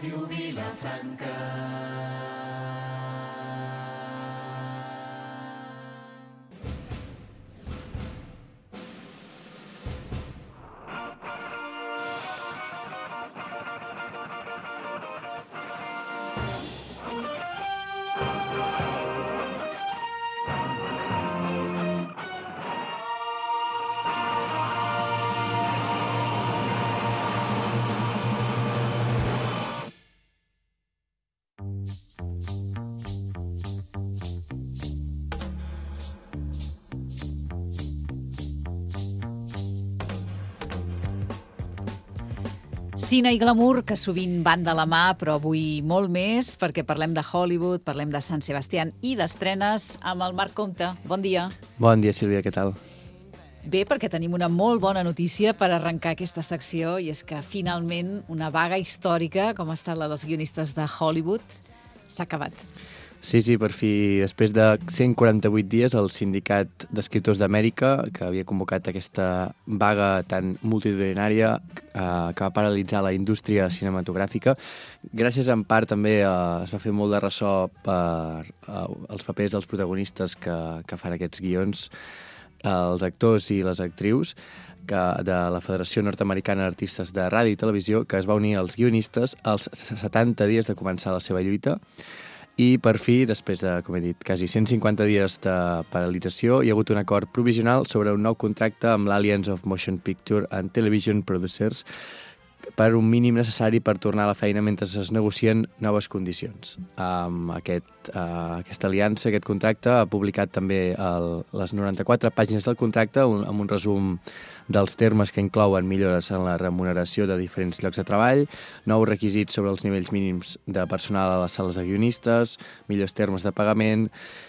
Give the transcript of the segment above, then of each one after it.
Ràdio Vilafranca. Cine i glamour, que sovint van de la mà, però avui molt més, perquè parlem de Hollywood, parlem de Sant Sebastián i d'estrenes amb el Marc Comte. Bon dia. Bon dia, Sílvia, què tal? Bé, perquè tenim una molt bona notícia per arrencar aquesta secció, i és que finalment una vaga històrica, com ha estat la dels guionistes de Hollywood, s'ha acabat. Sí, per fi, després de 148 dies, el Sindicat d'Escriptors d'Amèrica, que havia convocat aquesta vaga tan multitudinària que va paralitzar la indústria cinematogràfica, gràcies en part també es va fer molt de ressò per els papers dels protagonistes que fan aquests guions, els actors i les actrius, de la Federació Nord-Americana d'Artistes de Ràdio i Televisió, que es va unir als guionistes als 70 dies de començar la seva lluita. I per fi, després de, com he dit, quasi 150 dies de paralització, hi ha hagut un acord provisional sobre un nou contracte amb l'Alliance of Motion Picture and Television Producers per un mínim necessari per tornar a la feina mentre es negocien noves condicions. Aquesta aliança, aquest contracte, ha publicat també les 94 pàgines del contracte amb un resum dels termes que inclouen millores en la remuneració de diferents llocs de treball, nous requisits sobre els nivells mínims de personal a les sales de guionistes, millors termes de pagament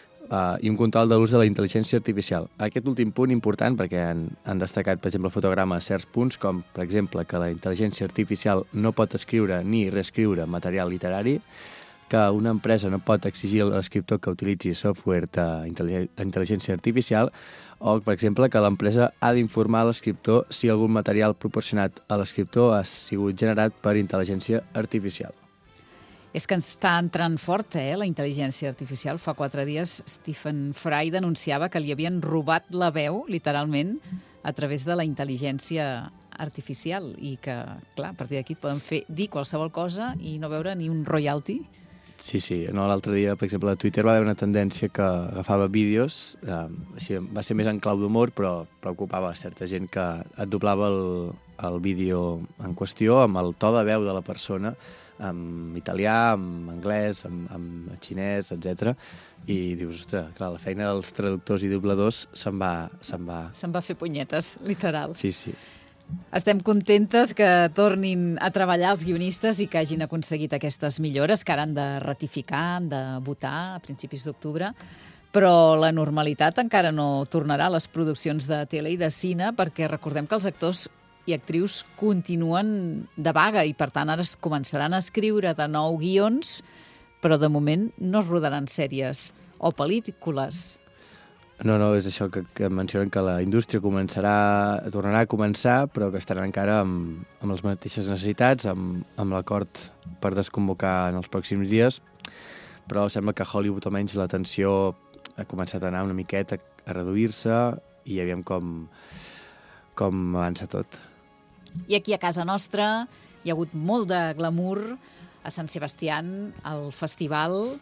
i un control de l'ús de la intel·ligència artificial. Aquest últim punt important perquè han destacat, per exemple, el fotograma certs punts, com, per exemple, que la intel·ligència artificial no pot escriure ni reescriure material literari, que una empresa no pot exigir a l'escriptor que utilitzi software d'intel·ligència artificial, o, per exemple, que l'empresa ha d'informar l'escriptor si algun material proporcionat a l'escriptor ha sigut generat per intel·ligència artificial. És que està entrant fort, la intel·ligència artificial. Fa 4 dies Stephen Fry denunciava que li havien robat la veu, literalment, a través de la intel·ligència artificial i que, clar, a partir d'aquí et poden dir qualsevol cosa i no veure ni un royalty. Sí. No, l'altre dia, per exemple, a Twitter va haver una tendència que agafava vídeos, va ser més en clau d'humor, però preocupava certa gent que et doblava el vídeo en qüestió amb el to de veu de la persona, en italià, en anglès, en xinès, etc. I dius, ostres, clar, la feina dels traductors i dobladors se'n va... Se'n va fer punyetes, literal. Sí. Estem contentes que tornin a treballar els guionistes i que hagin aconseguit aquestes millores que ara han de ratificar, han de votar a principis d'octubre, però la normalitat encara no tornarà a les produccions de tele i de cine, perquè recordem que els actors i actrius continuen de vaga i, per tant, ara es començaran a escriure de nou guions, però de moment no es rodaran sèries o pel·lícules. No, és això que mencionen, que la indústria tornarà a començar, però que estaran encara amb les mateixes necessitats, amb l'acord per desconvocar en els pròxims dies, però sembla que a Hollywood almenys la tensió ha començat a anar una miqueta a reduir-se i aviam com avança tot. I aquí a casa nostra hi ha hagut molt de glamour a Sant Sebastián, al festival.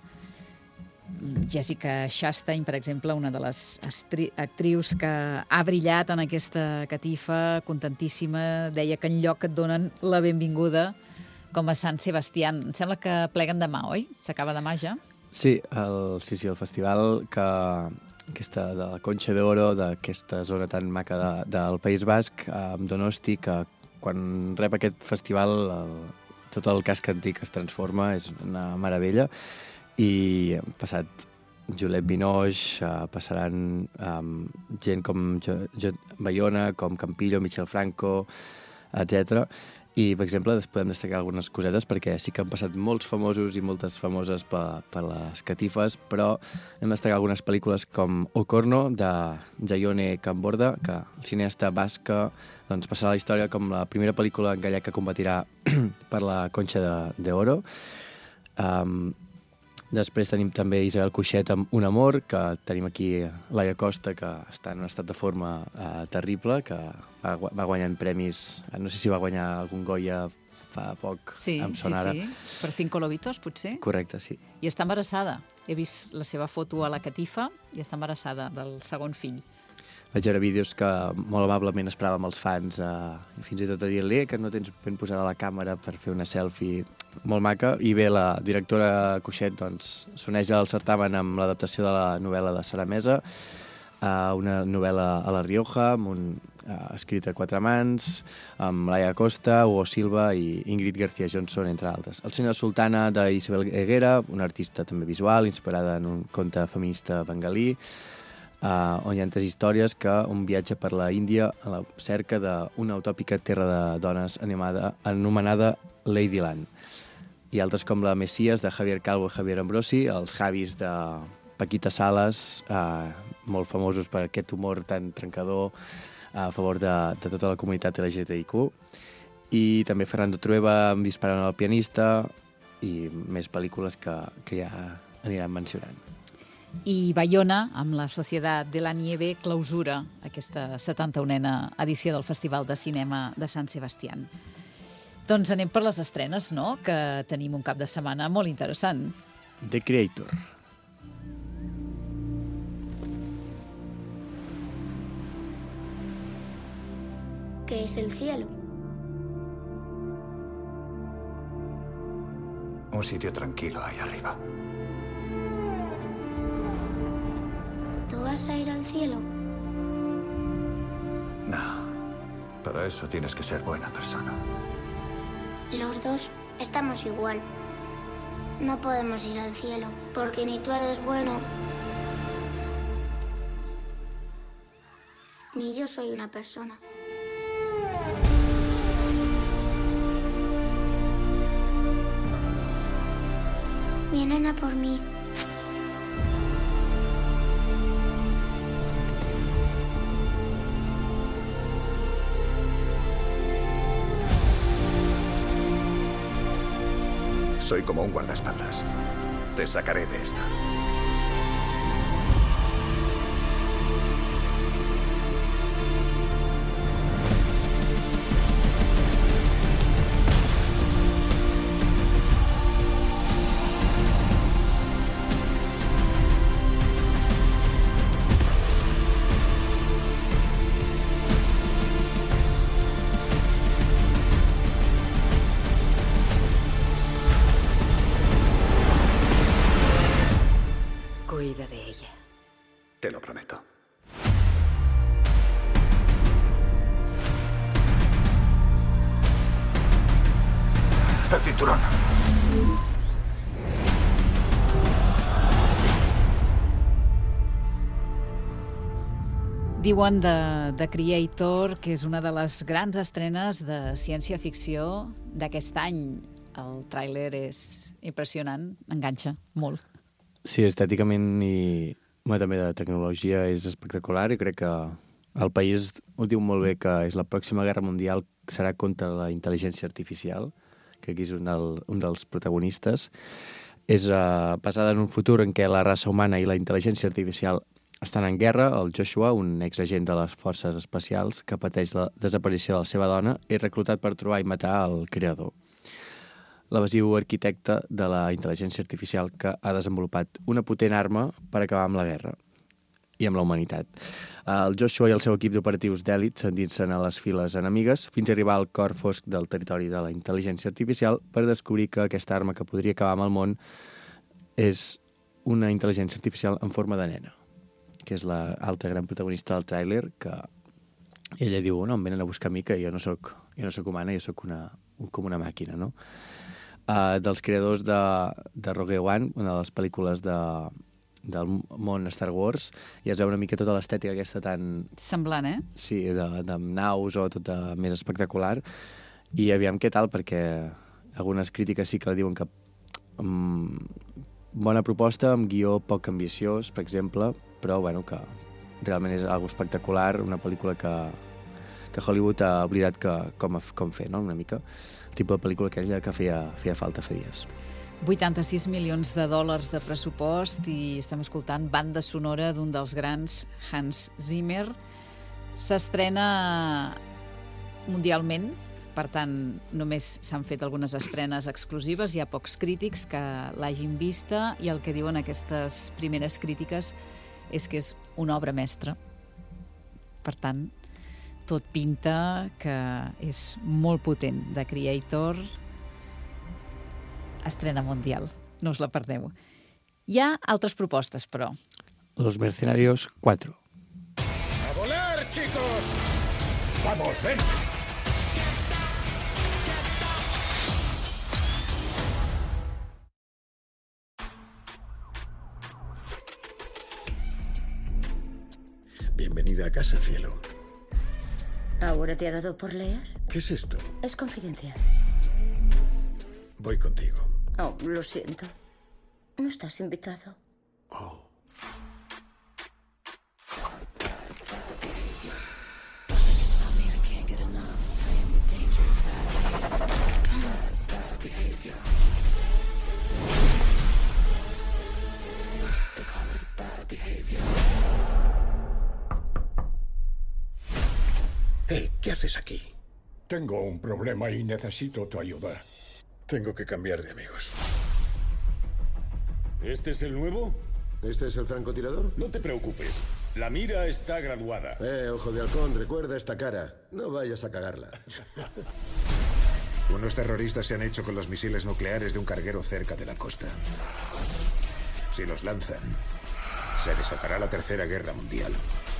Jessica Chastain, per exemple, una de les actrius que ha brillat en aquesta catifa, contentíssima, deia que enlloc et donen la benvinguda com a Sant Sebastián. Em sembla que pleguen demà, oi? S'acaba demà ja? Sí, el festival aquesta de la Concha d'Oro, d'aquesta zona tan maca del País Basc, amb Donosti, que quan rep aquest festival tot el casc antic es transforma, és una meravella, i ha passat Juliette Binoche, passaran gent com Bayona, com Campillo, Michel Franco, etc. I, per exemple, podem destacar algunes cosetes perquè sí que han passat molts famosos i moltes famoses per les catifes, però hem destacat algunes pel·lícules com Ocorno, de Jaione Camborda, que el cineasta basca doncs, passarà a la història com la primera pel·lícula en gallec que competirà per la Conxa d'Oro. Després tenim també Isabel Coixet amb Un amor, que tenim aquí Laia Costa, que està en un estat de forma terrible, que va guanyant premis, no sé si va guanyar algun Goya fa poc, em sona ara. Sí, per Cinco Lobitos, potser? Correcte, sí. I està embarassada. He vist la seva foto a la catifa i està embarassada del segon fill. Vaig veure vídeos que molt amablement esperàvem els fans i fins i tot a dir-li que no tens ben posada la càmera per fer una selfie. Molt maca. I bé, la directora Coixet doncs, s'uneix al certamen amb l'adaptació de la novel·la de Sara Mesa, una novel·la a La Rioja, escrita a quatre mans, amb Laia Costa, Hugo Silva i Ingrid García Johnson, entre altres. El senyor Sultana, d'Isabel Eguera, una artista també visual, inspirada en un conte feminista bengalí, on hi ha 3 històries que un viatge per la Índia a la cerca d'una utòpica terra de dones anomenada Ladyland. I altres com La Messias, de Javier Calvo i Javier Ambrosi, els Javis de Paquita Salas, molt famosos per aquest humor tan trencador a favor de tota la comunitat LGTBIQ, i també Fernando Trueba amb Disparant al pianista, i més pel·lícules que ja aniran mencionant. I Bayona, amb la Societat de la Nieve, clausura aquesta 71a edició del Festival de Cinema de Sant Sebastián. Doncs anem per les estrenes, no?, que tenim un cap de setmana molt interessant. The Creator. ¿Qué es el cielo? Un sitio tranquilo ahí arriba. ¿Tú vas a ir al cielo? No. Para eso tienes que ser buena persona. Los dos estamos igual. No podemos ir al cielo, porque ni tú eres bueno, ni yo soy una persona. Vienen a por mí. Soy como un guardaespaldas. Te sacaré de esta. Cuida de ella. Te lo prometo. El cinturón. Diuen de The Creator, que és una de les grans estrenes de ciència-ficció d'aquest any. El tràiler és impressionant, enganxa molt. Sí, estèticament i també de tecnologia és espectacular i crec que el país ho diu molt bé, que és la pròxima guerra mundial serà contra la intel·ligència artificial, que aquí és un dels protagonistes. És basada en un futur en què la raça humana i la intel·ligència artificial estan en guerra. El Joshua, un exagent de les forces especials que pateix la desaparició de la seva dona, és reclutat per trobar i matar el creador, l'evasiu arquitecte de la intel·ligència artificial que ha desenvolupat una potent arma per acabar amb la guerra i amb la humanitat. El Joshua i el seu equip d'operatius d'èlit s'endinsen a les files enemigues fins a arribar al cor fosc del territori de la intel·ligència artificial per descobrir que aquesta arma que podria acabar amb el món és una intel·ligència artificial en forma de nena, que és l'altra gran protagonista del tràiler, que ella diu, no, em venen a buscar a mi, que jo no soc humana, jo soc com una màquina, no? Dels creadors de Rogue One, una de les pel·lícules del món Star Wars, i es veu una mica tota l'estètica aquesta tan... Semblant, eh? Sí, de naus o tota més espectacular. I aviam què tal, perquè algunes crítiques sí que la diuen que bona proposta, amb guió poc ambiciós, per exemple, però bueno, que realment és algo espectacular, una pel·lícula que Hollywood ha oblidat com fer, no? Una mica. El tipus de pel·lícula aquella que feia falta fa dies. 86 milions de dòlars de pressupost i estem escoltant banda sonora d'un dels grans, Hans Zimmer. S'estrena mundialment, per tant, només s'han fet algunes estrenes exclusives, hi ha pocs crítics que l'hagin vista i el que diuen aquestes primeres crítiques és que és una obra mestra. Per tant, tot pinta que és molt potent. The Creator, estrena mundial. No us la perdeu. Hi ha altres propostes, però. Los Mercenarios 4. ¡A volar, chicos! ¡Vamos, ven! Bienvenida a casa, cielo. ¿Ahora te ha dado por leer? ¿Qué es esto? Es confidencial. Voy contigo. Oh, lo siento. No estás invitado. Oh. ¿Qué haces aquí? Tengo un problema y necesito tu ayuda. Tengo que cambiar de amigos. ¿Este es el nuevo? ¿Este es el francotirador? No te preocupes. La mira está graduada. Ojo de halcón, recuerda esta cara. No vayas a cagarla. Unos terroristas se han hecho con los misiles nucleares de un carguero cerca de la costa. Si los lanzan, se desatará la Tercera Guerra Mundial.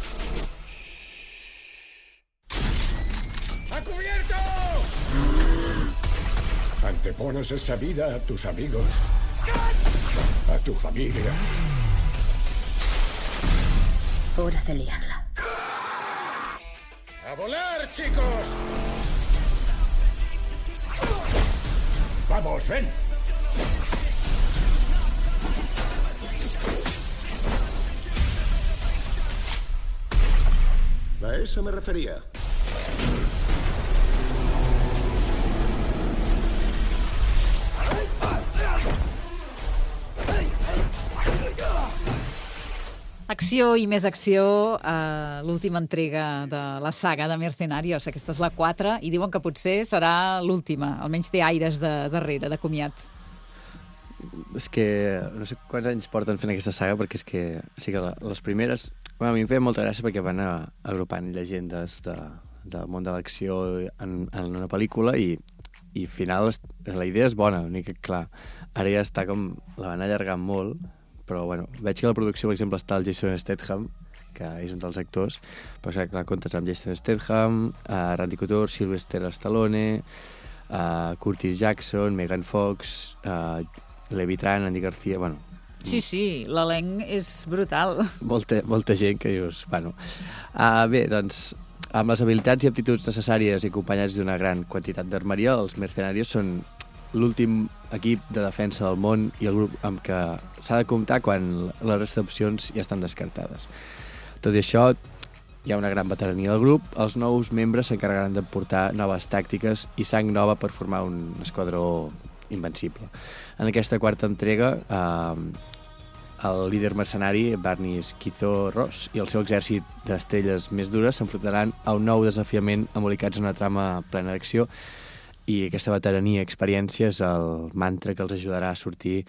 ¡A cubierto! Antepones esta vida a tus amigos, a tu familia. Hora de liarla. ¡A volar, chicos! ¡Vamos, ven! A eso me refería. Acció i més acció a l'última entrega de la saga de Mercenarios. Aquesta és la 4 i diuen que potser serà l'última. Almenys té aires darrere, de comiat. És que no sé quants anys porten fent aquesta saga, perquè és que sí que les primeres... Bueno, a mi em feia molta gràcia perquè van agrupant llegendes del món de l'acció en una pel·lícula i al final la idea és bona, únic que clar, ara ja està com... la van allargant molt, però bueno, veig que a la producció, per exemple, està el Jason Statham, que és un dels actors, però clar, comptes amb Jason Statham, Randy Couture, Sylvester Stallone, Curtis Jackson, Megan Fox, Levi Tran, Andy García, bueno... Sí, l'elenc és brutal. Molta gent que dius, bueno... Bé, doncs, amb les habilitats i aptituds necessàries i acompanyats d'una gran quantitat d'armeria, els Mercenarios són l'últim equip de defensa del món i el grup amb què s'ha de comptar quan les restes d'opcions ja estan descartades. Tot i això, hi ha una gran veterania del grup. Els nous membres s'encarregaran de portar noves tàctiques i sang nova per formar un esquadró invencible. En aquesta quarta entrega, el líder mercenari, Barney Schizo Ross, i el seu exèrcit d'estrelles més dures s'enfrontaran a un nou desafiament embolicats en una trama plena d'acció. I aquesta veterania i experiència és el mantra que els ajudarà a sortir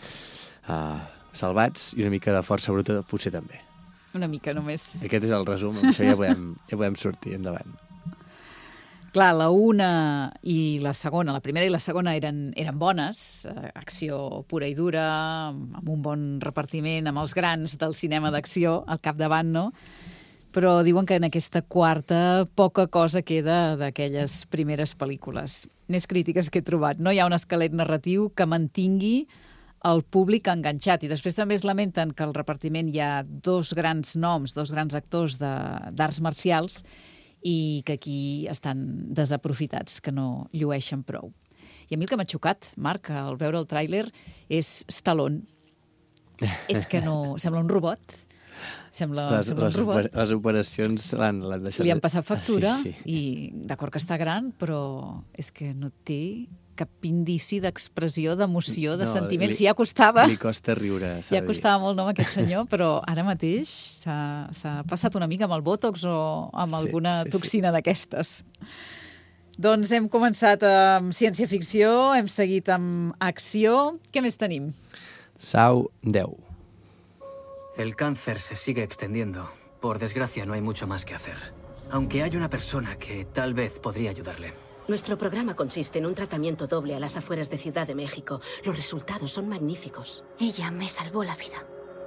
salvats i una mica de força bruta potser també. Una mica només. Aquest és el resum, amb això ja podem sortir endavant. Clar, la primera i la segona eren bones, acció pura i dura, amb un bon repartiment, amb els grans del cinema d'acció al capdavant, no? Però diuen que en aquesta quarta poca cosa queda d'aquelles primeres pel·lícules. Més crítiques que he trobat. No hi ha un esquelet narratiu que mantingui el públic enganxat. I després també es lamenten que al repartiment hi ha dos grans noms, dos grans actors d'arts marcials i que aquí estan desaprofitats, que no llueixen prou. I a mi el que m'ha xocat, Marc, al veure el tràiler, és Stallone. És que no... Sembla un robot. Sembla un robot. Les operacions l'han deixat... Li han passat factura sí. I d'acord que està gran, però és que no té cap indici d'expressió, d'emoció, de sentiment. Si ja costava... Li costa riure, s'ha de dir. Ja costava molt, no, amb aquest senyor, però ara mateix s'ha passat una mica amb el Botox o amb alguna toxina d'aquestes. Doncs hem començat amb ciència-ficció, hem seguit amb acció. Què més tenim? Saw 10. El cáncer se sigue extendiendo. Por desgracia, no hay mucho más que hacer. Aunque hay una persona que tal vez podría ayudarle. Nuestro programa consiste en un tratamiento doble a las afueras de Ciudad de México. Los resultados son magníficos. Ella me salvó la vida.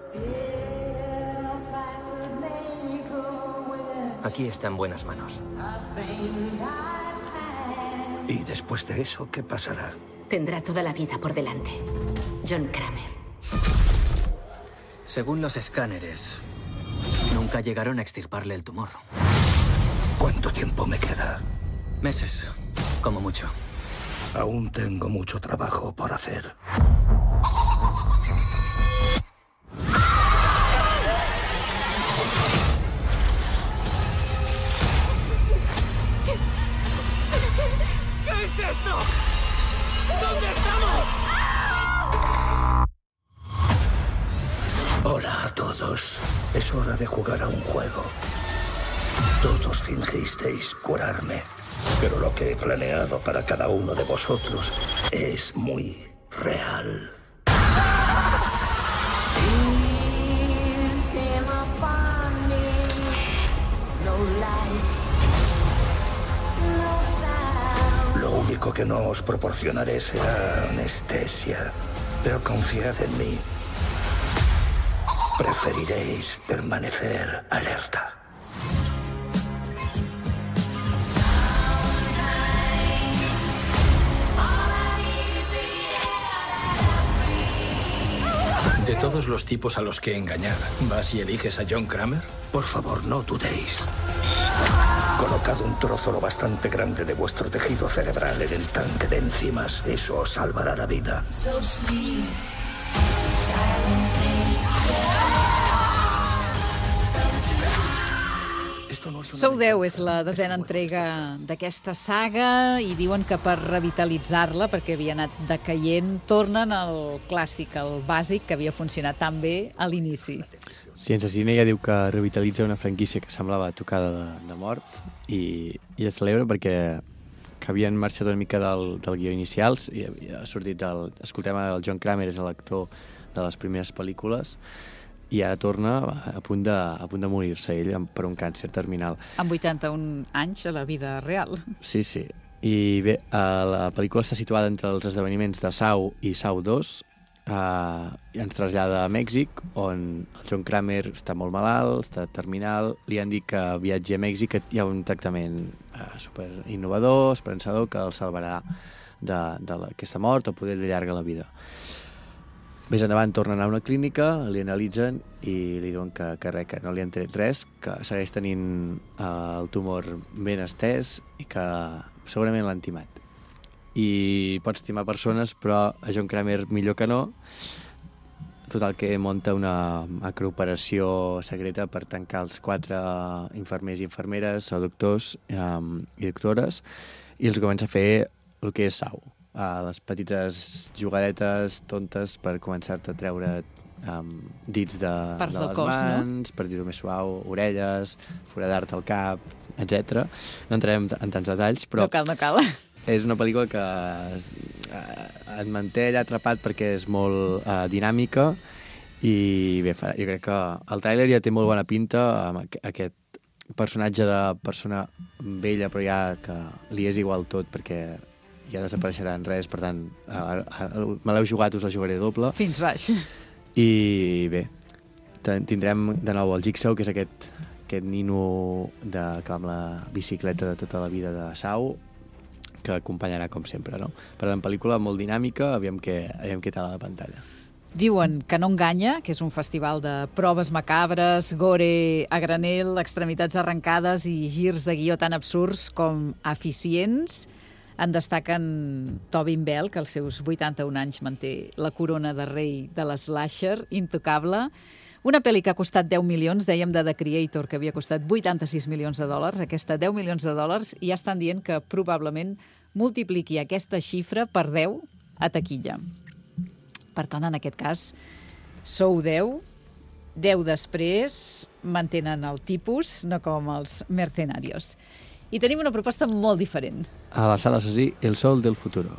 Aquí está en buenas manos. ¿Y después de eso, qué pasará? Tendrá toda la vida por delante. John Kramer. Según los escáneres, nunca llegaron a extirparle el tumor. ¿Cuánto tiempo me queda? Meses, como mucho. Aún tengo mucho trabajo por hacer. ¿Qué es esto? ¿Dónde estamos? Hola a todos. Es hora de jugar a un juego. Todos fingisteis curarme, pero lo que he planeado para cada uno de vosotros es muy real. Lo único que no os proporcionaré será anestesia, pero confiad en mí. Preferiréis permanecer alerta. De todos los tipos a los que engañar, ¿vas y eliges a John Kramer? Por favor, no dudéis. Colocad un trozo lo bastante grande de vuestro tejido cerebral en el tanque de enzimas. Eso os salvará la vida. Saw 10 és la 10a entrega d'aquesta saga i diuen que per revitalitzar-la, perquè havia anat decaient, tornen al clàssic, al bàsic, que havia funcionat tan bé a l'inici. Ciència Cine ja diu que revitalitza una franquícia que semblava tocada de mort i es celebra perquè que havien marxat una mica del guió inicials i ha sortit escoltem el John Kramer, és l'actor de les primeres pel·lícules, i ara torna a punt de morir-se ell per un càncer terminal. Amb 81 anys a la vida real. Sí. I bé, la pel·lícula està situada entre els esdeveniments de Saw i Saw 2 i ens trasllada a Mèxic, on el John Kramer està molt malalt, està terminal, li han dit que viatgi a Mèxic, que hi ha un tractament super innovador, esperançador, que el salvarà d'aquesta mort o poder allargar la vida. Més endavant tornen a una clínica, li analitzen i li diuen que no li han tret res, que segueix tenint el tumor ben estès i que segurament l'han timat. I pots timar persones, però a John Kramer millor que no. Total, que munta una macrooperació secreta per tancar els 4 infermers i infermeres, o doctors i doctores, i els comença a fer el que és Saw. Les petites jugadetes tontes per començar-te a treure dits de les mans, per dir-ho més suau, orelles, foradar-te el cap, etc. No entrarem en tants detalls, però... No cal. És una pel·lícula que et manté allà atrapat perquè és molt dinàmica i bé, jo crec que el tràiler ja té molt bona pinta amb aquest personatge de persona vella però ja que li és igual tot perquè ja desapareixerà en res, per tant, me l'heu jugat, us la jugaré doble. Fins baix. I bé, tindrem de nou el Jigsaw, que és aquest nino que amb la bicicleta de tota la vida de Saw, que acompanyarà com sempre, no? Per tant, pel·lícula molt dinàmica, aviam què tal a la pantalla. Diuen que no enganya, que és un festival de proves macabres, gore a granel, extremitats arrencades i girs de guió tan absurds com eficients. En destaquen Tobin Bell, que als seus 81 anys manté la corona de rei de l'slasher, intocable. Una pel·li que ha costat 10 milions, dèiem de The Creator, que havia costat 86 milions de dòlars, aquesta 10 milions de dòlars, i ja estan dient que probablement multipliqui aquesta xifra per 10 a taquilla. Per tant, en aquest cas, sou 10, 10 després mantenen el tipus, no com els Mercenarios. I tenim una proposta molt diferent. A la sala Assassí, El Sol del Futuro.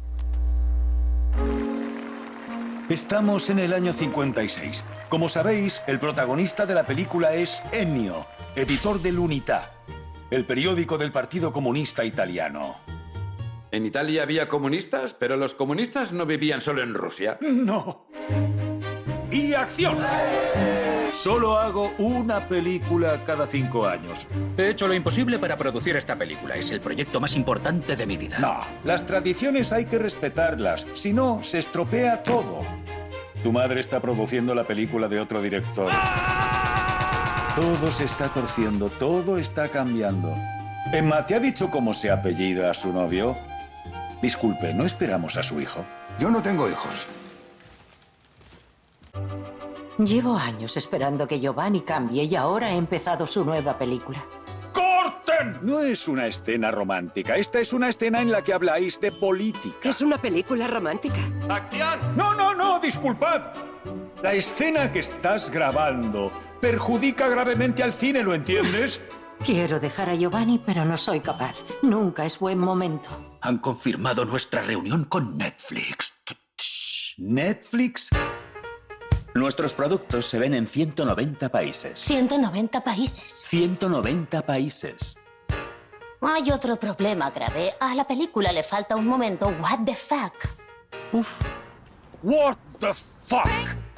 Estamos en el año 56. Como sabéis, el protagonista de la película es Ennio, editor del Unità, el periódico del Partido Comunista Italiano. En Italia había comunistas, pero los comunistas no vivían solo en Rusia. No. ¡Y acción! Solo hago una película cada 5 años. He hecho lo imposible para producir esta película. Es el proyecto más importante de mi vida. No, las tradiciones hay que respetarlas. Si no, se estropea todo. Tu madre está produciendo la película de otro director. Todo se está torciendo, todo está cambiando. Emma, ¿te ha dicho cómo se apellida a su novio? Disculpe, ¿no esperamos a su hijo? Yo no tengo hijos. Llevo años esperando que Giovanni cambie y ahora ha empezado su nueva película. ¡Corten! No es una escena romántica. Esta es una escena en la que habláis de política. ¿Es una película romántica? ¡Acción! No, disculpad. La escena que estás grabando perjudica gravemente al cine, ¿lo entiendes? Quiero dejar a Giovanni, pero no soy capaz. Nunca es buen momento. Han confirmado nuestra reunión con Netflix. ¿Netflix? Nuestros productos se ven en 190 países. 190 países. 190 países. Hay otro problema grave. A la película le falta un momento what the fuck. Uf. What the fuck?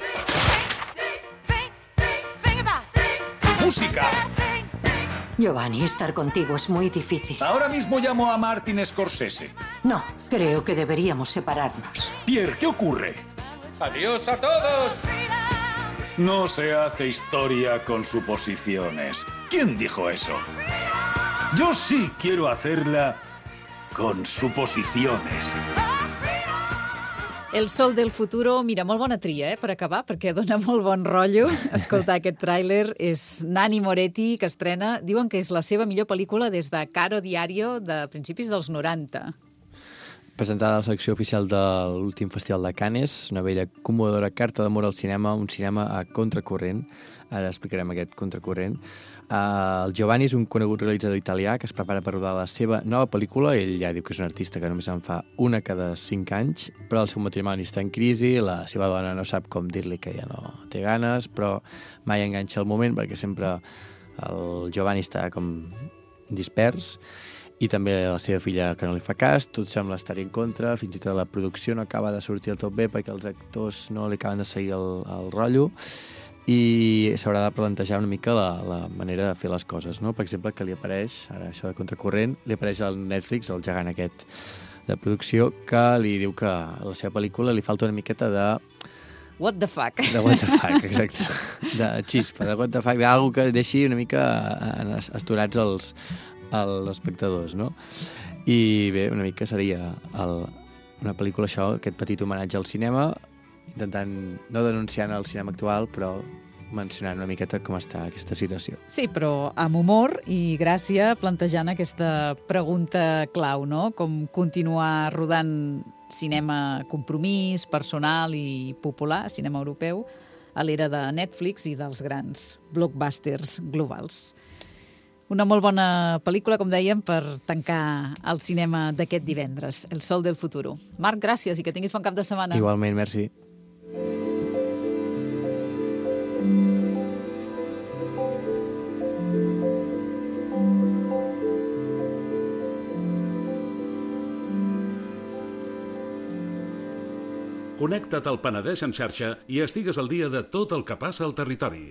¡Música! Giovanni, estar contigo es muy difícil. Ahora mismo llamo a Martin Scorsese. No, creo que deberíamos separarnos. Pierre, ¿qué ocurre? ¡Adiós a todos! No se hace historia con suposiciones. ¿Quién dijo eso? Yo sí quiero hacerla con suposiciones. El Sol del Futuro, mira, molt bona tria, per acabar, perquè dona molt bon rotllo escoltar aquest tràiler. És Nanni Moretti, que estrena, diuen que és la seva millor pel·lícula des de Caro Diario de principis dels 90. Presentada a la selecció oficial de l'últim Festival de Cannes, una bella commovedora carta d'amor al cinema, un cinema a contracorrent. Ara explicarem aquest contracorrent. El Giovanni és un conegut realitzador italià que es prepara per rodar la seva nova pel·lícula. Ell ja diu que és un artista que només en fa una cada 5 anys, però el seu matrimoni està en crisi, la seva dona no sap com dir-li que ja no té ganes, però mai enganxa el moment perquè sempre el Giovanni està com dispers, i també la seva filla que no li fa cas, tot sembla estar en contra, fins i tot la producció no acaba de sortir del tot bé perquè els actors no li acaben de seguir el rotllo, i s'haurà de plantejar una mica la manera de fer les coses, no? Per exemple, que li apareix, ara això de contracorrent, li apareix al Netflix, el gegant aquest de producció, que li diu que a la seva pel·lícula li falta una miqueta de... What the fuck. De what the fuck, exacte. De xispa, de what the fuck, d'algú que deixi una mica astorats els espectadors, no? I bé, una mica seria una pel·lícula això, aquest petit homenatge al cinema, intentant, no denunciant el cinema actual, però mencionant una miqueta com està aquesta situació. Sí, però amb humor i gràcia, plantejant aquesta pregunta clau, no? Com continuar rodant cinema compromís, personal i popular, cinema europeu, a l'era de Netflix i dels grans blockbusters globals. Una molt bona pel·lícula, com dèiem, per tancar el cinema d'aquest divendres, El Sol del Futuro. Marc, gràcies i que tinguis bon cap de setmana. Igualment, merci. Connecta't al Penedès en xarxa i estigues al dia de tot el que passa al territori.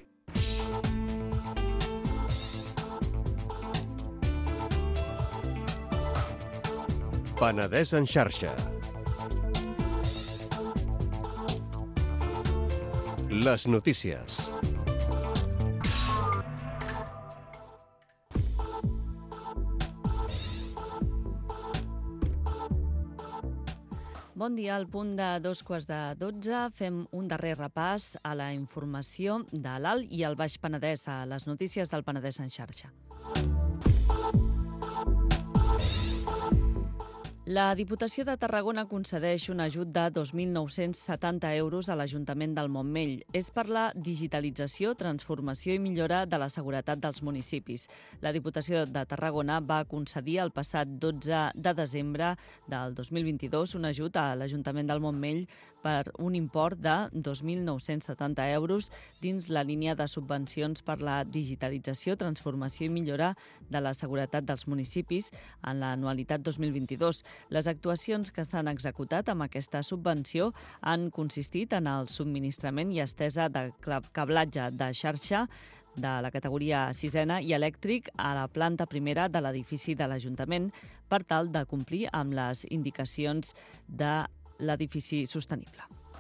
Penedès en xarxa. Les notícies. Bon dia, al punt de 2:15, fem un darrer repàs a la informació de l'Alt i el Baix Penedès, a les notícies del Penedès en xarxa. La Diputació de Tarragona concedeix un ajut de 2.970 euros a l'Ajuntament del Montmell. És per la digitalització, transformació i millora de la seguretat dels municipis. La Diputació de Tarragona va concedir el passat 12 de desembre del 2022 un ajut a l'Ajuntament del Montmell per un import de 2.970 euros dins la línia de subvencions per la digitalització, transformació i millora de la seguretat dels municipis en l'anualitat 2022. Les actuacions que s'han executat amb aquesta subvenció han consistit en el subministrament i estesa de cablatge de xarxa de la categoria 6a i elèctric a la planta primera de l'edifici de l'Ajuntament per tal de complir amb les indicacions de l'edifici sostenible.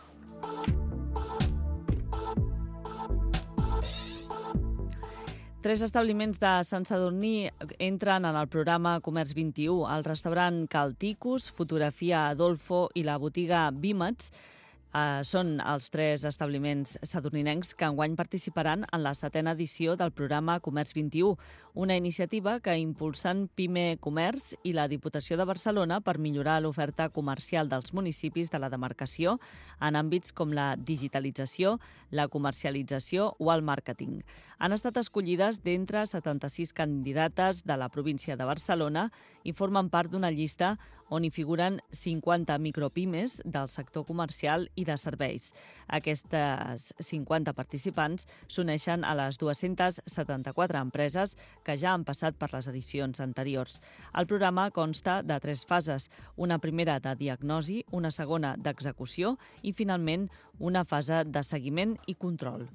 Tres establiments de Sant Sadurní entren en el programa Comerç 21. El restaurant Cal Ticus, Fotografia Adolfo i la botiga Vímets són els tres establiments sadurninencs que enguany participaran en la 7a edició del programa Comerç 21, una iniciativa que impulsen Pime Comerç i la Diputació de Barcelona per millorar l'oferta comercial dels municipis de la demarcació en àmbits com la digitalització, la comercialització o el màrqueting. Han estat escollides d'entre 76 candidates de la província de Barcelona i formen part d'una llista on hi figuren 50 micropimes del sector comercial i de serveis. Aquestes 50 participants s'uneixen a les 274 empreses que ja han passat per les edicions anteriors. El programa consta de 3 fases, una primera de diagnosi, una segona d'execució i, finalment, una fase de seguiment i control.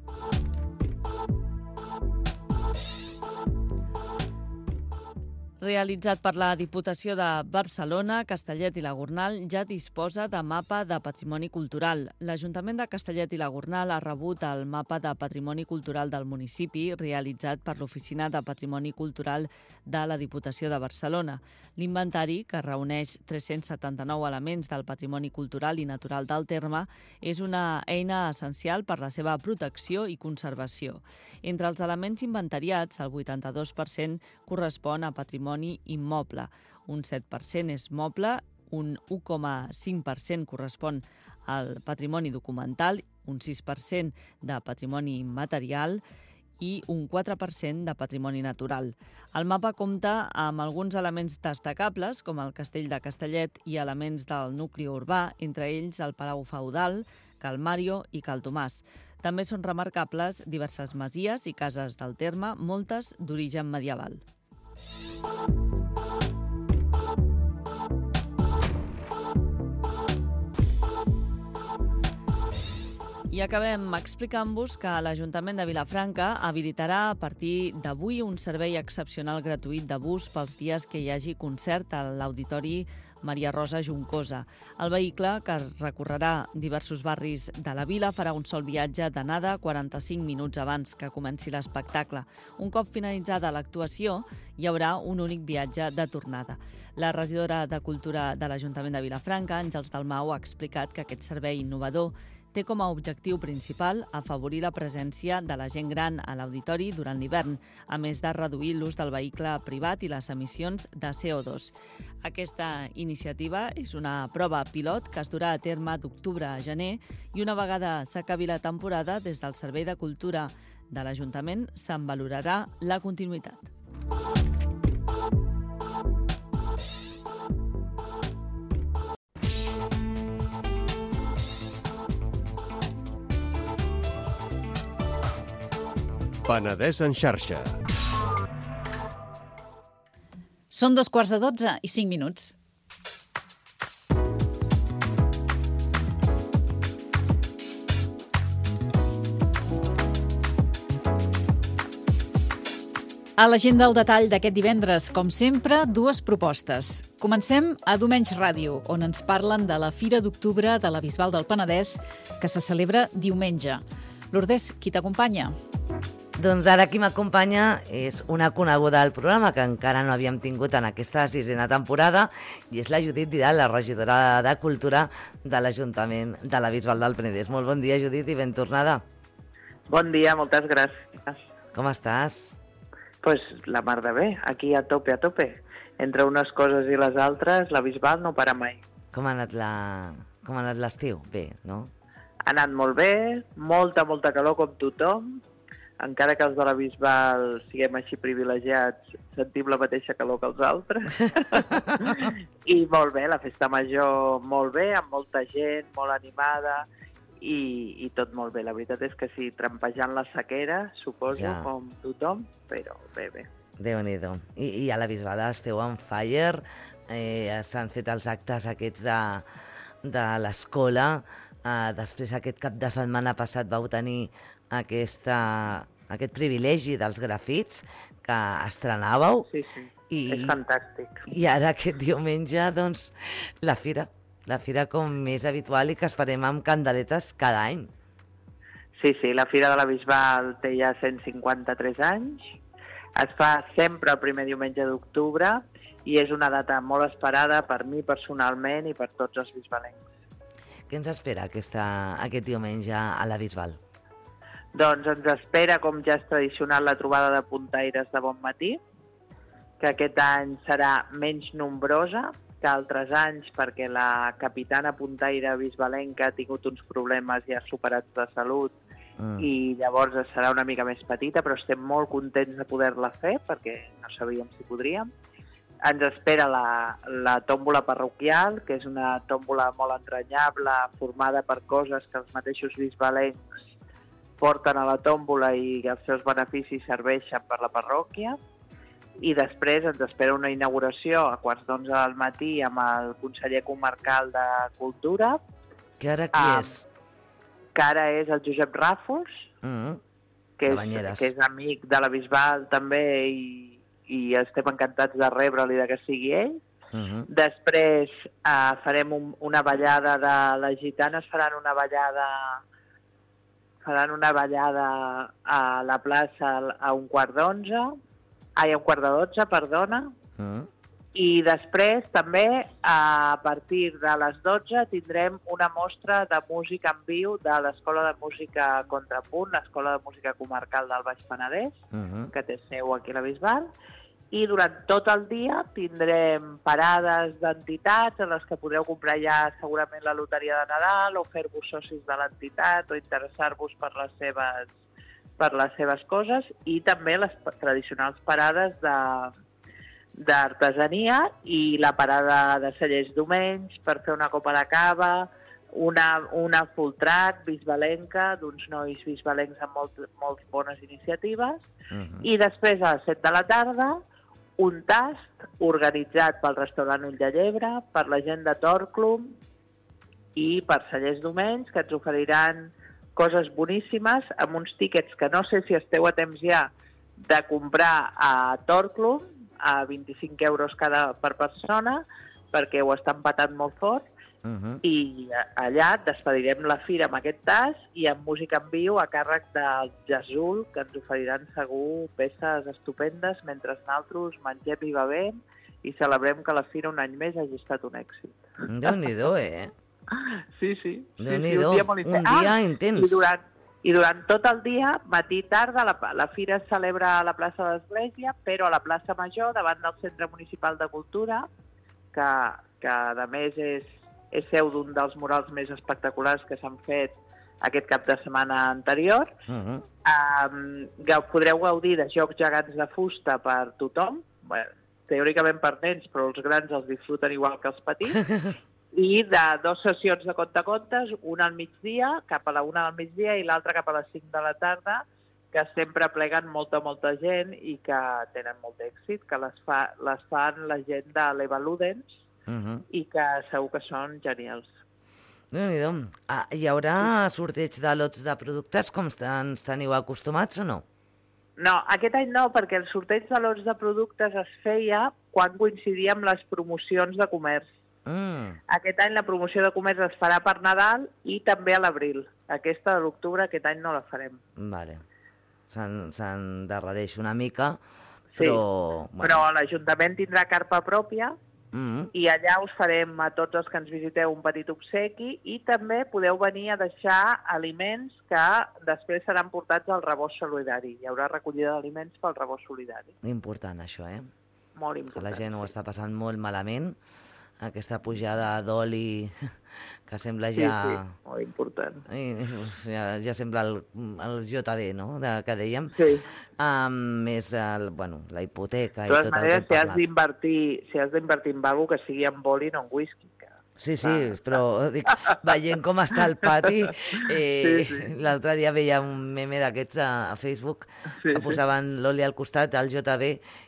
Realitzat per la Diputació de Barcelona, Castellet i la Gornal ja disposa de mapa de patrimoni cultural. L'Ajuntament de Castellet i la Gornal ha rebut el mapa de patrimoni cultural del municipi realitzat per l'Oficina de Patrimoni Cultural de la Diputació de Barcelona. L'inventari, que reuneix 379 elements del patrimoni cultural i natural del terme, és una eina essencial per la seva protecció i conservació. Entre els elements inventariats, el 82% correspon a patrimoni immoble, un 7% és moble, un 1,5% correspon al patrimoni documental, un 6% de patrimoni immaterial i un 4% de patrimoni natural. El mapa compta amb alguns elements destacables, com el Castell de Castellet i elements del nucli urbà, entre ells el Palau Feudal, Cal Mario i Cal Tomàs. També són remarcables diverses masies i cases del terme, moltes d'origen medieval. I acabem explicant-vos que l'Ajuntament de Vilafranca habilitarà a partir d'avui un servei excepcional gratuït de bus pels dies que hi hagi concert a l'Auditori Maria Rosa Juncosa. El vehicle, que recorrerà diversos barris de la vila, farà un sol viatge d'anada 45 minuts abans que comenci l'espectacle. Un cop finalitzada l'actuació, hi haurà un únic viatge de tornada. La regidora de Cultura de l'Ajuntament de Vilafranca, Àngels Dalmau, ha explicat que aquest servei innovador té com a objectiu principal afavorir la presència de la gent gran a l'auditori durant l'hivern, a més de reduir l'ús del vehicle privat i les emissions de CO2. Aquesta iniciativa és una prova pilot que es durà a terme d'octubre a gener i una vegada s'acabi la temporada, des del Servei de Cultura de l'Ajuntament se'n valorarà la continuïtat. Penedès en xarxa. Són 2:15 i 5 minuts. A l'agenda al detall d'aquest divendres, com sempre, dues propostes. Comencem a Diumenge Ràdio, on ens parlen de la Fira d'Octubre de la Bisbal del Penedès, que se celebra diumenge. Lourdes, qui t'acompanya? Doncs ara qui m'acompanya és una coneguda del programa que encara no havíem tingut en aquesta 6a temporada i és la Judit Vidal, la regidora de Cultura de l'Ajuntament de la Bisbal del Penedès. Molt bon dia, Judit, i ben tornada. Bon dia, moltes gràcies. Com estàs? Pues la mar de bé, aquí a tope. Entre unes coses i les altres, la Bisbal no para mai. Com ha anat l'estiu? Bé, no? Ha anat molt bé, molta calor com tothom. Encara que els de la Bisbal siguem així privilegiats, sentim la mateixa calor que els altres. I molt bé, la festa major molt bé, amb molta gent, molt animada i tot molt bé. La veritat és que sí, trampejant la sequera, suposo, com tothom, però bé. Déu-n'hi-do. I a la Bisbal esteu on fire, s'han fet els actes aquests de l'escola, després aquest cap de setmana passat vau tenir aquest privilegi dels grafits que estrenàveu. Sí, és fantàstic. I ara aquest diumenge, doncs, la fira com més habitual i que esperem amb candeletes cada any. Sí, la Fira de la Bisbal té ja 153 anys. Es fa sempre el primer diumenge d'octubre i és una data molt esperada per mi personalment i per tots els bisbalencs. Què ens espera aquest diumenge a la Bisbal? Doncs ens espera, com ja és tradicional, la trobada de puntaires de bon matí, que aquest any serà menys nombrosa que altres anys perquè la capitana puntaire bisbalenca ha tingut uns problemes ja superats de salut i llavors serà una mica més petita, però estem molt contents de poder-la fer perquè no sabíem si podríem. Ens espera la tòmbola parroquial, que és una tòmbola molt entranyable, formada per coses que els mateixos bisbalencs porten a la tòmbola i els seus beneficis serveixen per la parròquia. I després ens espera una inauguració a 11:15 del matí amb el conseller comarcal de Cultura. Que ara qui és? Que ara és el Josep Ràfols, que és amic de la Bisbal també i estem encantats de rebre'l i de que sigui ell. Després farem una ballada de les gitanes, faran una ballada a la plaça a 11:15, a 11:45, perdona. I després també a partir de les 12 tindrem una mostra de música en viu de l'Escola de Música Contrapunt, l'Escola de Música Comarcal del Baix Penedès, que té seu aquí a la Bisbal. I durant tot el dia tindrem parades d'entitats en les que podreu comprar ja segurament la loteria de Nadal o fer-vos socis de l'entitat o interessar-vos per les seves coses i també les tradicionals parades d'artesania i la parada de cellers d'Omenys per fer una copa de cava, una full track bisbalenca d'uns nois bisbalencs amb molt bones iniciatives i després a les 7 de la tarda un tast organitzat pel restaurant Ull de Llebre, per la gent de Torclum i per cellers d'Omenys que ens oferiran coses boníssimes amb uns tíquets que no sé si esteu a temps ja de comprar a Torclum a 25 euros per persona perquè ho estan patant molt fort i allà despedirem la fira amb aquest tas i amb música en viu a càrrec del Jazzul, que ens oferiran segur peces estupendes mentre nosaltres mengem i bevem i celebrem que la fira un any més hagi estat un èxit. Déu-n'hi-do, Sí. Déu-n'hi-do, un dia intens. I durant tot el dia, matí i tarda, la fira es celebra a la plaça de l'Església, però a la plaça Major, davant del Centre Municipal de Cultura, que a més és seu d'un dels murals més espectaculars que s'han fet aquest cap de setmana anterior. Podreu gaudir de jocs gegants de fusta per tothom, teòricament per nens, però els grans els disfruten igual que els petits, i de 2 sessions de contacontes, una al migdia, cap a la 1 del migdia, i l'altra cap a les 5 de la tarda, que sempre pleguen molta gent i que tenen molt d'èxit, que les fan la gent de l'Eva Ludens, i que segur que són genials. Déu-n'hi-do. Hi haurà sorteig de lots de productes com ens teniu acostumats o no? No, aquest any no, perquè el sorteig de lots de productes es feia quan coincidia amb les promocions de comerç. Aquest any la promoció de comerç es farà per Nadal i també a l'abril. Aquesta de l'octubre aquest any no la farem. Vale. S'endarrereix una mica, però... Sí, però l'Ajuntament tindrà carpa pròpia i allà us farem a tots els que ens visiteu un petit obsequi i també podeu venir a deixar aliments que després seran portats al rebost solidari. Hi haurà recollida d'aliments pel rebost solidari. Important, això, Molt important. Que la gent ho està passant molt malament. Aquesta pujada d'oli que sembla ja... Sí, molt important. Ja sembla el JB, no?, que dèiem. Sí. Més la hipoteca i tot el que hem parlat. De totes maneres, si has d'invertir en alguna cosa que sigui en oli, no en whisky. Sí, però dic, veient com està el pati, l'altre dia veia un meme d'aquests a Facebook que posaven l'oli al costat, el JB,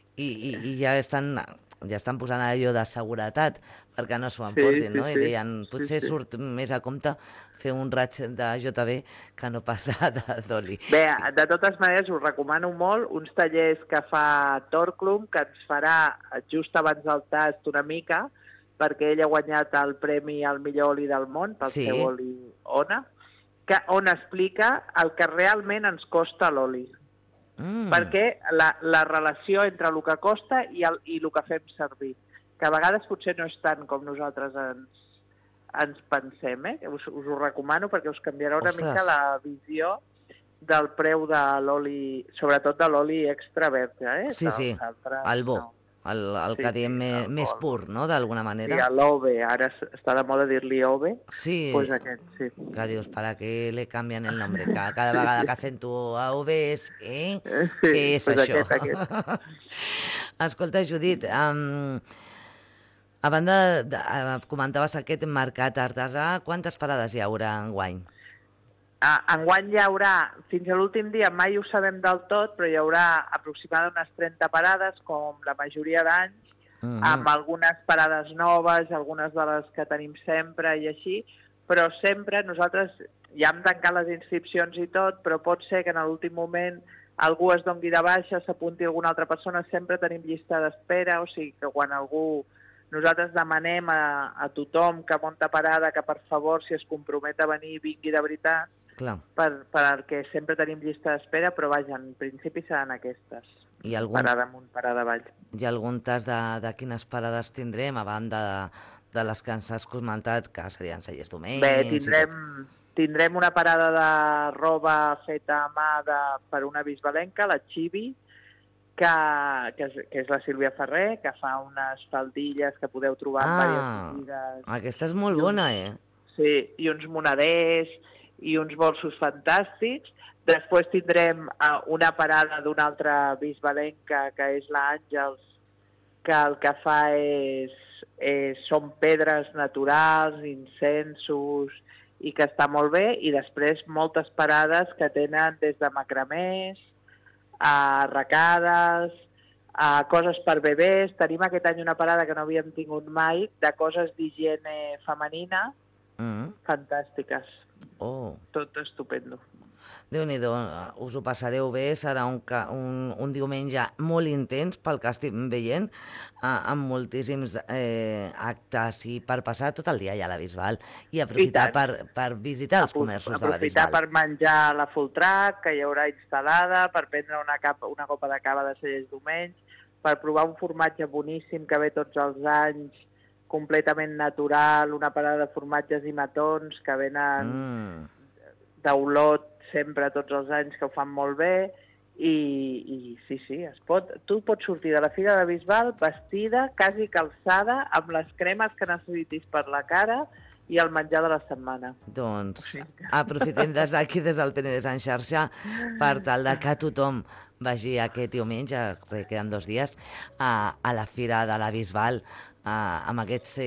i ja estan posant allò de seguretat perquè no s'ho emportin, no? I deien, potser surt més a compte fer un raig de JB que no pas d'oli. Bé, de totes maneres us recomano molt uns tallers que fa Torclum, que ens farà just abans del tast una mica, perquè ell ha guanyat el premi al millor oli del món, pel seu oli Ona, on explica el que realment ens costa l'oli. Perquè la relació entre el que costa i el que fem servir, que a vegades potser no és tant com nosaltres ens pensem, Us ho recomano perquè us canviarà una mica la visió del preu de l'oli, sobretot de l'oli extra verge, Sí, el bo, el que diem més pur, no?, d'alguna manera. Sí, l'OVE, ara està de moda dir-li OVE, pues aquest, sí. Que dius, ¿para qué le cambian el nombre? Cada vegada que sento a OVEs, què és això? Escolta, Judit, a banda, comentaves aquest mercat artesà, quantes parades hi haurà enguany? Enguany hi haurà, fins a l'últim dia, mai ho sabem del tot, però hi haurà aproximadament unes 30 parades, com la majoria d'anys, amb algunes parades noves, algunes de les que tenim sempre i així, però sempre nosaltres ja hem tancat les inscripcions i tot, però pot ser que en l'últim moment algú es doni de baixa, s'apunti alguna altra persona, sempre tenim llista d'espera, o sigui que quan algú... Nosaltres demanem a tothom que munta parada que, per favor, si es compromet a venir, vingui de veritat, perquè sempre tenim llista d'espera, però vaja, en principi seran aquestes. Parada amunt, parada avall. Hi ha algun tas de quines parades tindrem, a banda de les que ens has comentat, que serien Cellers Domènech? Bé, tindrem una parada de roba feta a mà per una bisbalenca, la Chibi, que és la Sílvia Ferrer, que fa unes faldilles que podeu trobar en diverses botigues. Aquesta és molt bona, Sí, i uns moneders i uns bolsos fantàstics. Després tindrem una parada d'una altra bisbalenca, que és l'Àngels, que el que fa són pedres naturals, incensos, i que està molt bé. I després moltes parades que tenen des de macramés, a arracades, a coses per bebès. Tenim aquest any una parada que no havíem tingut mai, de coses d'higiene femenina, fantàstiques. Tot estupendo. Déu-n'hi-do, us ho passareu bé, serà un diumenge molt intens pel que estic veient, amb moltíssims actes i per passar tot el dia allà a la Bisbal i aprofitar per visitar els comerços de la Bisbal. Aprofitar per menjar la full track que hi haurà instal·lada, per prendre una copa de cava de Cellers Domènech, per provar un formatge boníssim que ve tots els anys, completament natural, una parada de formatges i matons que venen d'Olot sempre tots els anys, que ho fan molt bé, i sí, tu pots sortir de la Fira de Bisbal vestida, quasi calçada, amb les cremes que necessitis per la cara i el menjar de la setmana. Doncs aprofitem des d'aquí, des del Penedès en xarxa, per tal que tothom vagi aquest diumenge, que queden 2 dies, a la Fira de la Bisbal, amb aquests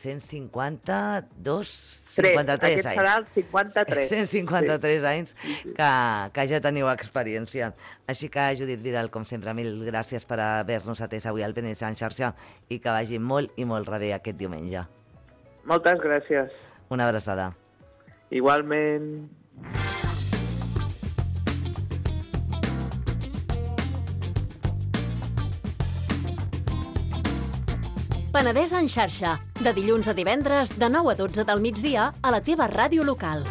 53 serà el 53. 153 anys que ja teniu experiència. Així que, Judit Vidal, com sempre, mil gràcies per haver-nos atès avui al Penedès en xarxa i que vagi molt i molt rebé aquest diumenge. Moltes gràcies. Una abraçada. Igualment. Penedès en xarxa, de dilluns a divendres, de 9 a 12 del migdia, a la teva ràdio local.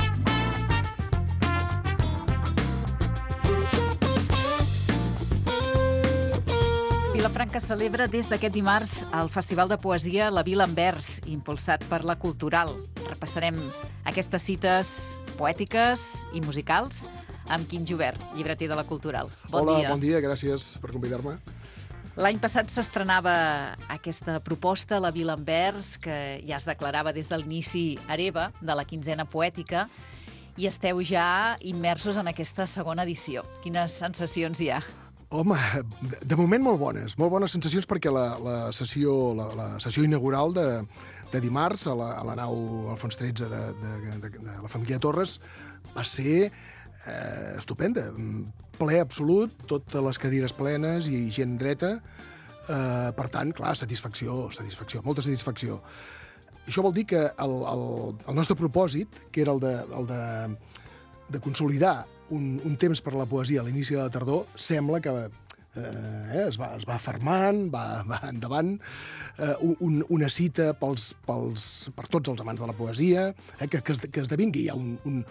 Vilafranca celebra des d'aquest dimarts el Festival de Poesia La Vila en Vers, impulsat per la Cultural. Repassarem aquestes cites poètiques i musicals amb Quim Jubert, llibreter de la Cultural. Bon dia. Hola, bon dia, gràcies per convidar-me. L'any passat s'estrenava aquesta proposta, La Vila en Vers, que ja es declarava des de l'inici hereva de la quinzena poètica, i esteu ja immersos en aquesta segona edició. Quines sensacions hi ha? Home, de moment molt bones sensacions perquè la sessió inaugural de dimarts a la nau Alfons XIII de la família Torres va ser estupenda, ple absolut, totes les cadires plenes i gent dreta, per tant, clar, satisfacció, molta satisfacció. Això vol dir que el nostre propòsit, que era el de consolidar un temps per la poesia a l'inici de la tardor, sembla que es va fermant, va endavant, una cita per tots els amants de la poesia, que esdevingui ja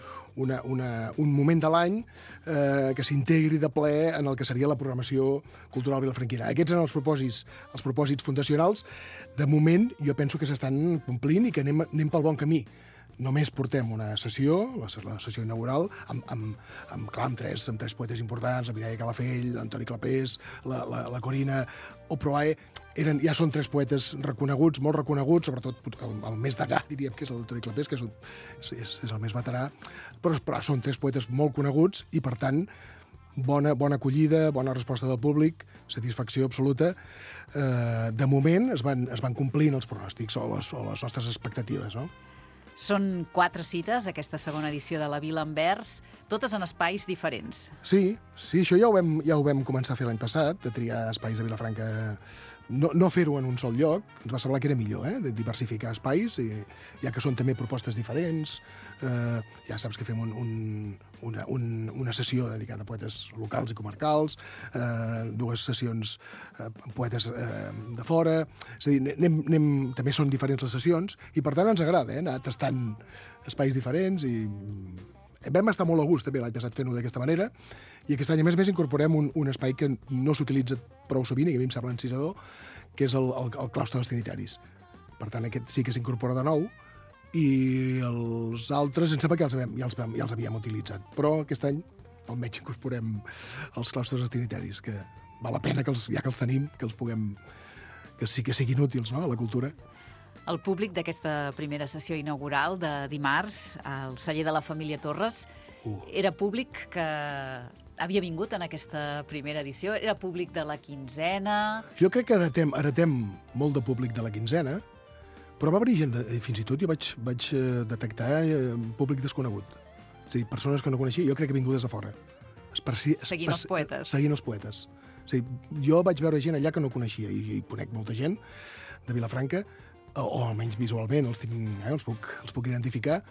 un moment de l'any que s'integri de ple en el que seria la programació cultural vilafranquina. Aquests eren els propòsits fundacionals. De moment, jo penso que s'estan complint i que anem pel bon camí. Només portem una sessió, la sessió inaugural, amb tres poetes importants, la Mireia Calafell, l'Antoni Clapés, la Corina Oproae. Ja són tres poetes reconeguts, molt reconeguts, sobretot el més degà, diríem que és l'Antoni Clapés, que és el més veterà, però són tres poetes molt coneguts i, per tant, bona acollida, bona resposta del públic, satisfacció absoluta. De moment es van complint els pronòstics o les nostres expectatives, no? Són 4 cites, aquesta segona edició de La Vila en Vers, totes en espais diferents. Sí, això ja ho vam començar a fer l'any passat, de triar espais de Vilafranca, no fer-ho en un sol lloc. Ens va semblar que era millor, de diversificar espais, ja que són també propostes diferents. Ja saps que fem una sessió dedicada a poetes locals i comarcals, 2 sessions amb poetes de fora. És a dir, també són diferents les sessions i, per tant, ens agrada anar tastant espais diferents i vam estar molt a gust també l'any passat fent-ho d'aquesta manera i aquest any, a més, incorporem un espai que no s'utilitza prou sovint i que a mi em sembla encisador, que és el claustre dels Trinitaris. Per tant, aquest sí que s'incorpora de nou i els altres em sembla que ja els havíem utilitzat. Però aquest any almenys incorporem els claustres dels Trinitaris, que val la pena, ja que els tenim, que els puguem, que sí que siguin útils, no?, a la cultura. El públic d'aquesta primera sessió inaugural de dimarts al celler de la família Torres era públic que havia vingut en aquesta primera edició? Era públic de la quinzena? Jo crec que heretem molt de públic de la quinzena, però va venir gent, fins i tot jo vaig detectar públic desconegut. És a dir, persones que no coneixia, jo crec que vingudes de fora. Seguint els poetes. Seguint els poetes. És a dir, jo vaig veure gent allà que no coneixia, i conec molta gent de Vilafranca, o almenys visualment els puc identificar.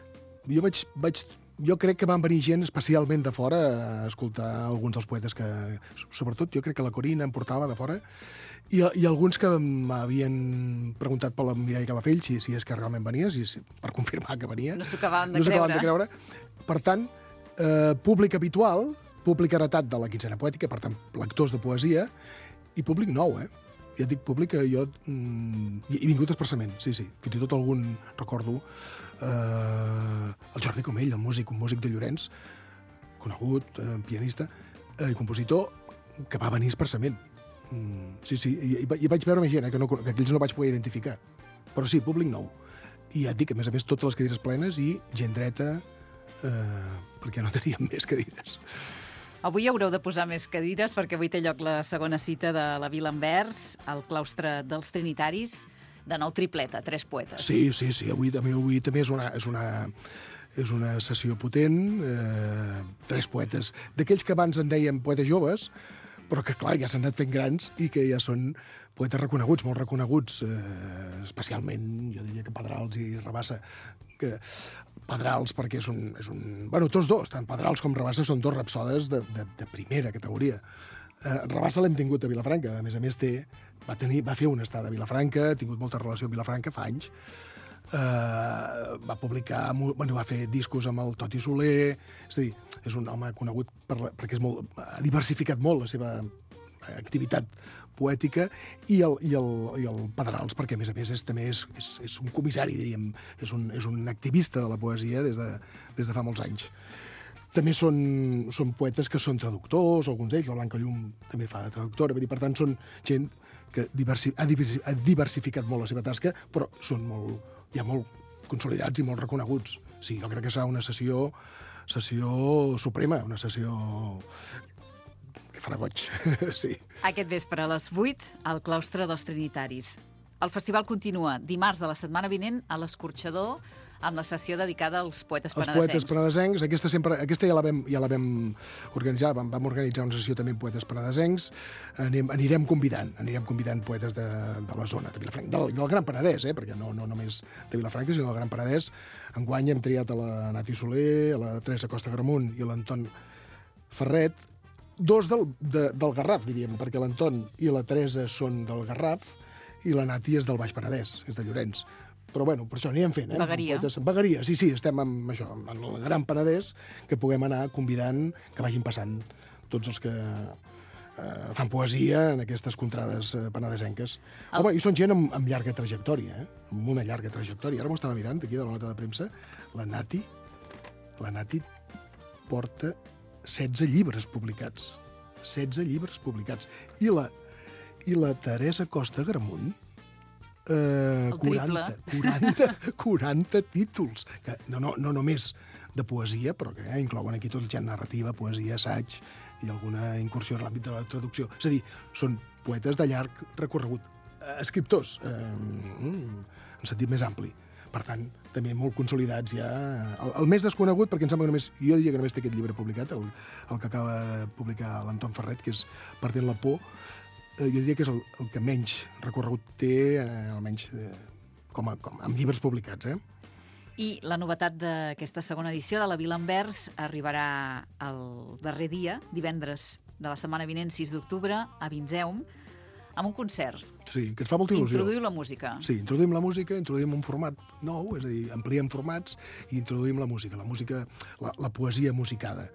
Jo crec que van venir gent especialment de fora a escoltar alguns dels poetes que... Sobretot, jo crec que la Corina em portava de fora i alguns que m'havien preguntat per la Mireia Calafell si és que realment venia, per confirmar que venia. No s'ho acabaven de creure. Per tant, públic habitual, públic heretat de la quinzena poètica, per tant, lectors de poesia, i públic nou, Ja et dic públic que jo he vingut expressament, sí. Fins i tot algun, recordo, el Jordi Comell, un músic de Llorenç, conegut, pianista i compositor, que va venir expressament. Sí, i vaig veure més gent, que aquells no vaig poder identificar. Però sí, públic nou. I ja et dic, a més, totes les cadires plenes i gent dreta, perquè no teníem més cadires. Avui haureu de posar més cadires perquè avui té lloc la segona cita de La Vila en Vers, al claustre dels Trinitaris, de nou tripleta, 3 poetes. Sí, avui també és una sessió potent, 3 poetes, d'aquells que abans en dèiem poetes joves, però que, clar, ja s'han anat fent grans i que ja són poetes reconeguts, molt reconeguts, especialment, jo diria que Pedrals i Rabassa, Pedrals, perquè és un... Bueno, tots dos, tant Pedrals com Rabassa, són dos rapsodes de primera categoria. Rabassa l'hem tingut a Vilafranca, a més va fer una estada a Vilafranca, ha tingut molta relació amb Vilafranca fa anys, va publicar, va fer discos amb el Toti Soler, és a dir, és un home conegut perquè ha diversificat molt la seva activitat poètica, i el Pedrals, perquè a més també és un comissari, diríem, és un activista de la poesia des de fa molts anys. També són poetes que són traductors, alguns d'ells, la Blanca Llum també fa de traductora, per tant, són gent que ha diversificat molt la seva tasca, però són ja molt consolidats i molt reconeguts. Sí, jo crec que serà una sessió suprema, una sessió que farà goig, sí. Aquest vespre a les 8, al claustre dels Trinitaris. El festival continua dimarts de la setmana vinent a l'Escorxador, amb la sessió dedicada als poetes penedesencs. Els poetes penedesencs, aquesta ja la vam organitzar, vam organitzar una sessió també amb poetes penedesencs, anirem convidant poetes de la zona, de Vilafranca, del Gran Penedès, perquè no només de Vilafranca, sinó del Gran Penedès. Enguany hem triat a la Nati Soler, a la Teresa Costa Gramunt i a l'Anton Ferret, dos del Garraf, diríem, perquè l'Anton i la Teresa són del Garraf i la Nati és del Baix Penedès, és de Llorenç. Però, bueno, per això anirem fent, Vegueria. Vegueria, sí, estem amb això, en el Gran Penedès, que puguem anar convidant que vagin passant tots els que fan poesia en aquestes contrades penedesenques. Home, i són gent amb llarga trajectòria, amb una llarga trajectòria. Ara m'ho estava mirant, aquí, de la nota de premsa, la Nati porta 16 llibres publicats. 16 llibres publicats. I la Teresa Costa Gramunt, 40 títols, que no només de poesia, però que inclouen aquí tot el gent narrativa, poesia, assaig i alguna incursió en l'àmbit de la traducció. És a dir, són poetes de llarg recorregut, escriptors, en sentit més ampli. Per tant, també molt consolidats ja. El més desconegut, perquè em sembla que jo diria que només té aquest llibre publicat, el que acaba de publicar l'Anton Ferret, que és Perdent la por, jo diria que és el que menys recorregut té, almenys amb llibres publicats. I la novetat d'aquesta segona edició de la Vila en Vers arribarà el darrer dia, divendres de la setmana vinent, 6 d'octubre, a Vinzeum, amb un concert. Sí, que ens fa molta il·lusió. Introduïu la música. Sí, introduïm la música, introduïm un format nou, és a dir, ampliem formats i introduïm la música, la poesia musicada.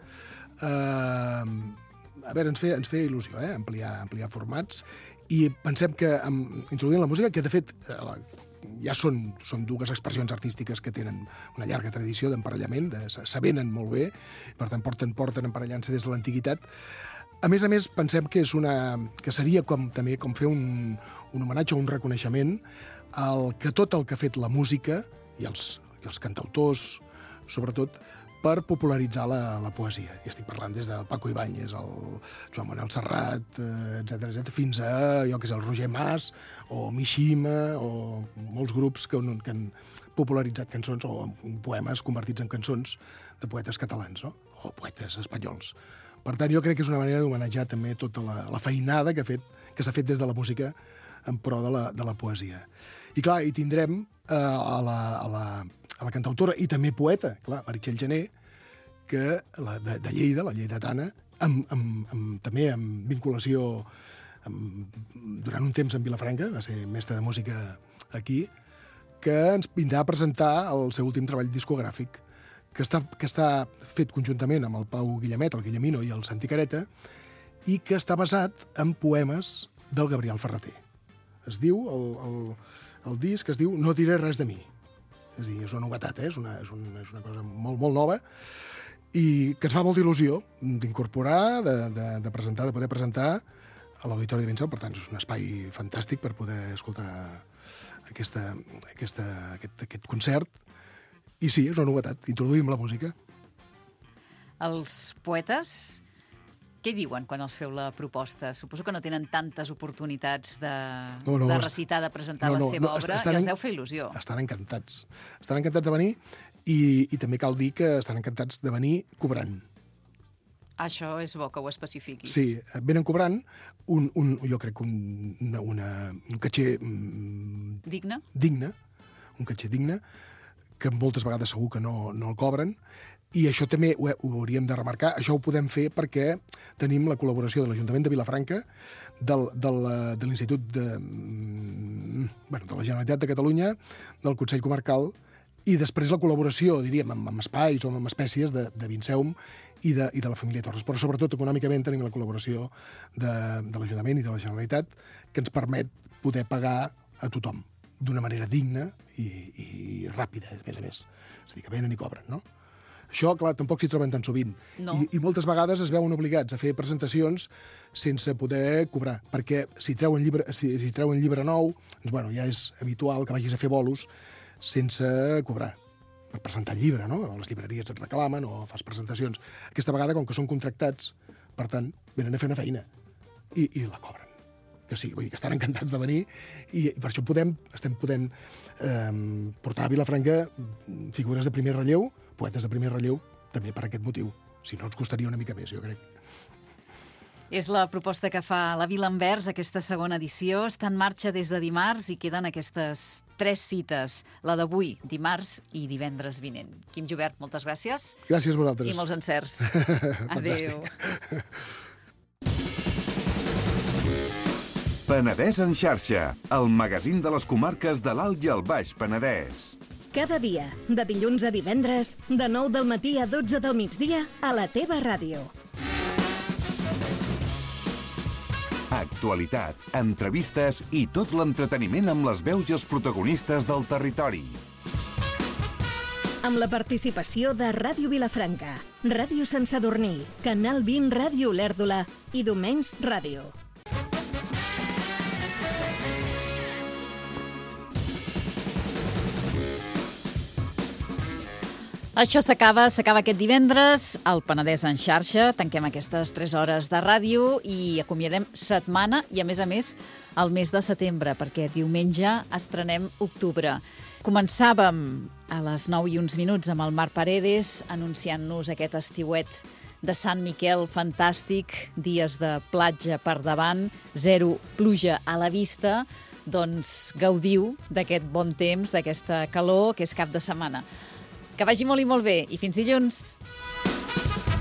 A veure, ens feia il·lusió, ampliar formats, i pensem que introduint la música, que de fet ja són dues expressions artístiques que tenen una llarga tradició d'emparellament, s'avenen molt bé, per tant porten emparellant-se des de l'antiguitat. A més, pensem que seria també com fer un homenatge o un reconeixement que tot el que ha fet la música i els cantautors, sobretot, per popularitzar la poesia. I estic parlant des del Paco Ibáñez, el Joan Manuel Serrat, etc., fins a allò que és el Roger Mas, o Mishima, o molts grups que han popularitzat cançons o poemes convertits en cançons de poetes catalans, no? O poetes espanyols. Per tant, jo crec que és una manera d'homenatjar també tota la feinada que s'ha fet des de la música en pro de la poesia. I clar, hi tindrem a la cantautora i també poeta, clar, Meritxell Gené, que de Lleida, la lleidatana, també amb vinculació durant un temps en Vilafranca, va ser mestra de música aquí, que ens vindrà a presentar el seu últim treball discogràfic, que està fet conjuntament amb el Pau Guillemet, el Guillemino i el Santi Careta, i que està basat en poemes del Gabriel Ferrater. Es diu, el disc es diu No diré res de mi. És a dir, és una novetat, és una cosa molt, molt nova, i que ens fa molta il·lusió d'incorporar, de presentar, de poder presentar a l'Auditori de Vinzeum. Per tant, és un espai fantàstic per poder escoltar aquest concert. I sí, és una novetat. Introduïm la música. Els poetes, què diuen quan els feu la proposta? Suposo que no tenen tantes oportunitats de recitar, de presentar la seva obra, i els deu fer il·lusió. Estan encantats. Estan encantats de venir, i també cal dir que estan encantats de venir cobrant. Això és bo que ho especifiquis. Sí, venen cobrant jo crec que un caixer digne, un caixer digne, que moltes vegades segur que no el cobren, i això també ho hauríem de remarcar. Això ho podem fer perquè tenim la col·laboració de l'Ajuntament de Vilafranca, de l'Institut de la Generalitat de Catalunya, del Consell Comarcal, i després la col·laboració, diríem, amb espais o amb espècies de Vinseum i de la família Torres. Però sobretot econòmicament tenim la col·laboració de l'Ajuntament i de la Generalitat, que ens permet poder pagar a tothom d'una manera digna i ràpida, a més. És a dir, que venen i cobren, no? Això, clar, tampoc s'hi troben tan sovint. No. I moltes vegades es veuen obligats a fer presentacions sense poder cobrar, perquè si treuen llibre nou, doncs, bueno, ja és habitual que vagis a fer bolos sense cobrar per presentar el llibre, no? Les llibreries et reclamen o fas presentacions. Aquesta vegada, com que són contractats, per tant, venen a fer una feina i la cobren. Que sí, vull dir que estan encantats de venir i per això estem podent portar a Vilafranca figures de primer relleu, poetes de primer relleu, també per aquest motiu. Si no, ens costaria una mica més, jo crec. És la proposta que fa la Vila Envers, aquesta segona edició. Està en marxa des de dimarts i queden aquestes 3 cites, la d'avui, dimarts i divendres vinent. Quim Jubert, moltes gràcies. Gràcies a vosaltres. I molts encerts. Adéu. Penedès en xarxa, el magazín de les comarques de l'Alt i el Baix Penedès. Cada dia, de dilluns a divendres, de 9 del matí a 12 del migdia, a la teva ràdio. Actualitat, entrevistes i tot l'entreteniment amb les veus i els protagonistes del territori. Amb la participació de Ràdio Vilafranca, Ràdio Sant Sadurní, Canal 20 Ràdio Olèrdola i Domenys Ràdio. Això s'acaba aquest divendres, al Penedès en xarxa. Tanquem aquestes 3 hores de ràdio i acomiadem setmana i, a més, el mes de setembre, perquè diumenge estrenem octubre. Començàvem a les 9 i uns minuts amb el Marc Paredes, anunciant-nos aquest estiuet de Sant Miquel fantàstic, dies de platja per davant, 0 pluja a la vista. Doncs gaudiu d'aquest bon temps, d'aquesta calor que és cap de setmana. Que vagi molt i molt bé, i fins dilluns.